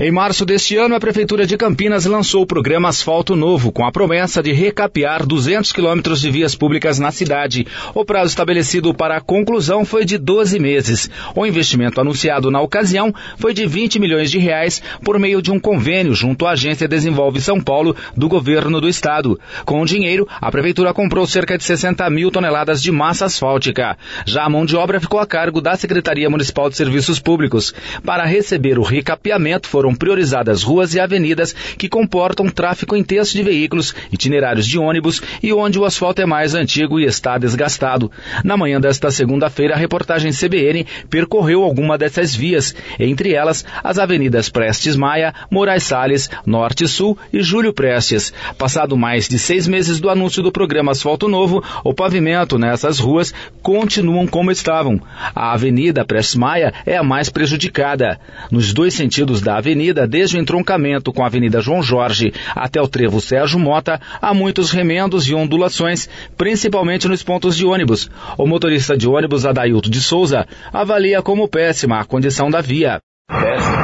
Em março deste ano, a Prefeitura de Campinas lançou o programa Asfalto Novo, com a promessa de recapear 200 quilômetros de vias públicas na cidade. O prazo estabelecido para a conclusão foi de 12 meses. O investimento anunciado na ocasião foi de 20 milhões de reais por meio de um convênio junto à Agência Desenvolve São Paulo do Governo do Estado. Com o dinheiro, a Prefeitura comprou cerca de 60 mil toneladas de massa asfáltica. Já a mão de obra ficou a cargo da Secretaria Municipal de Serviços Públicos. Para receber o recapeamento, foram priorizadas ruas e avenidas que comportam tráfego intenso de veículos, itinerários de ônibus e onde o asfalto é mais antigo e está desgastado. Na manhã desta segunda-feira, a reportagem CBN percorreu alguma dessas vias, entre elas as avenidas Prestes Maia, Moraes Salles, Norte e Sul e Júlio Prestes. Passado mais de 6 meses do anúncio do programa Asfalto Novo, o pavimento nessas ruas continuam como estavam. A avenida Prestes Maia é a mais prejudicada. Nos dois sentidos da avenida, desde o entroncamento com a Avenida João Jorge até o trevo Sérgio Mota, há muitos remendos e ondulações, principalmente nos pontos de ônibus. O motorista de ônibus Adailto de Souza avalia como péssima a condição da via. Péssimo.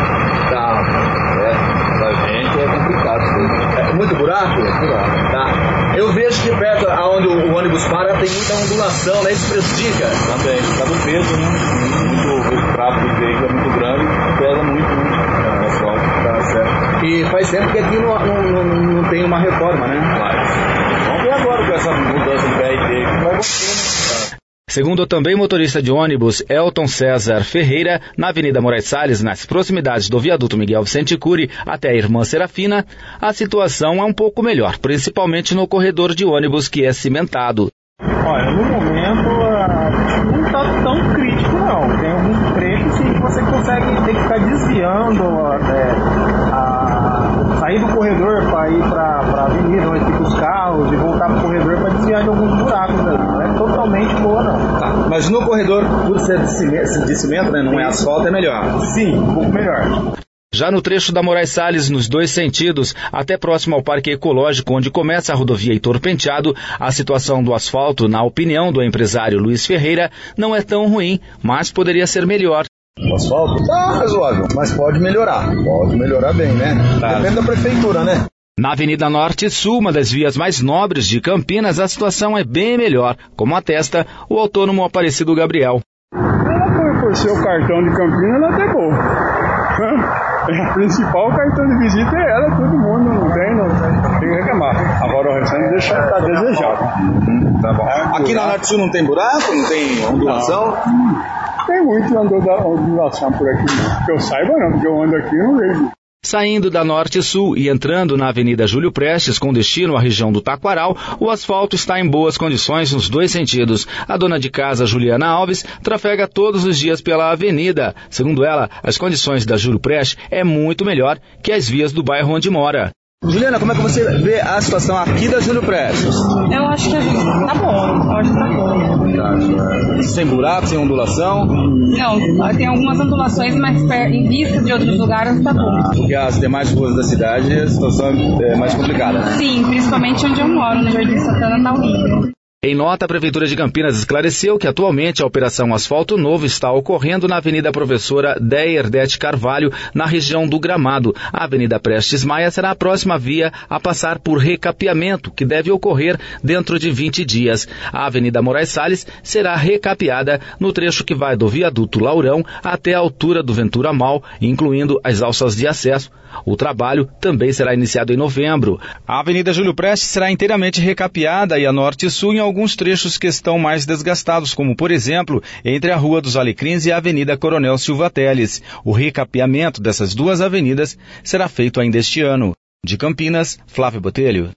Pra gente é complicado. É muito buraco? Tá. Eu vejo que perto onde o ônibus para tem muita ondulação, né? Isso prejudica? Também. Por causa do peso, né? O tráfego do veículo é muito grande, pesa muito. Tá certo. E faz tempo que aqui não tem uma reforma, né? Mas vamos ver agora com essa mudança de BRT que vai acontecer, né? Segundo também motorista de ônibus Elton César Ferreira, na Avenida Moraes Salles, nas proximidades do viaduto Miguel Vicente Cury até a Irmã Serafina, a situação é um pouco melhor, principalmente no corredor de ônibus que é cimentado. Olha, no momento não está tão crítico não, tem alguns trechos que você tem que ficar desviando, sair do corredor para ir para a avenida onde ficam os carros e voltar para o corredor para desviar de alguns buracos aí, não é totalmente boa não. Tá. Mas no corredor, por ser de cimento, né, não é asfalto, é melhor? Sim, um pouco melhor. Já no trecho da Moraes Salles, nos dois sentidos, até próximo ao Parque Ecológico, onde começa a rodovia Heitor Penteado, a situação do asfalto, na opinião do empresário Luiz Ferreira, não é tão ruim, mas poderia ser melhor. O asfalto tá razoável, mas pode melhorar. Pode melhorar bem, né? Tá. Depende da prefeitura, né? Na Avenida Norte e Sul, uma das vias mais nobres de Campinas, a situação é bem melhor, como atesta o autônomo Aparecido Gabriel. Ela por ser o cartão de Campinas, ela até boa. O principal cartão de visita é ela, todo mundo não tem que reclamar. Agora o restante deixa estar desejado. Tá bom. Aqui na Norte Sul não tem buraco, não tem ondulação? Não. Tem muito ondulação por aqui, não. Que eu saiba não, porque eu ando aqui e não vejo. Saindo da Norte e Sul e entrando na Avenida Júlio Prestes, com destino à região do Taquaral, o asfalto está em boas condições nos dois sentidos. A dona de casa, Juliana Alves, trafega todos os dias pela avenida. Segundo ela, as condições da Júlio Prestes é muito melhor que as vias do bairro onde mora. Juliana, como é que você vê a situação aqui da Júlio Prestes? Eu acho que tá bom, eu acho que tá bom. Sem buraco, sem ondulação? Não, tem algumas ondulações, mas em vista de outros lugares tá bom. Porque as demais ruas da cidade a situação é mais complicada, né? Sim, principalmente onde eu moro, no Jardim Santana tá horrível. Em nota, a Prefeitura de Campinas esclareceu que atualmente a Operação Asfalto Novo está ocorrendo na Avenida Professora Deyerdete Carvalho, na região do Gramado. A Avenida Prestes Maia será a próxima via a passar por recapeamento, que deve ocorrer dentro de 20 dias. A Avenida Moraes Salles será recapeada no trecho que vai do viaduto Laurão até a altura do Ventura Mal, incluindo as alças de acesso. O trabalho também será iniciado em novembro. A Avenida Júlio Prestes será inteiramente recapeada e a Norte e Sul em alguns trechos que estão mais desgastados, como, por exemplo, entre a Rua dos Alecrins e a Avenida Coronel Silva Teles. O recapeamento dessas duas avenidas será feito ainda este ano. De Campinas, Flávio Botelho.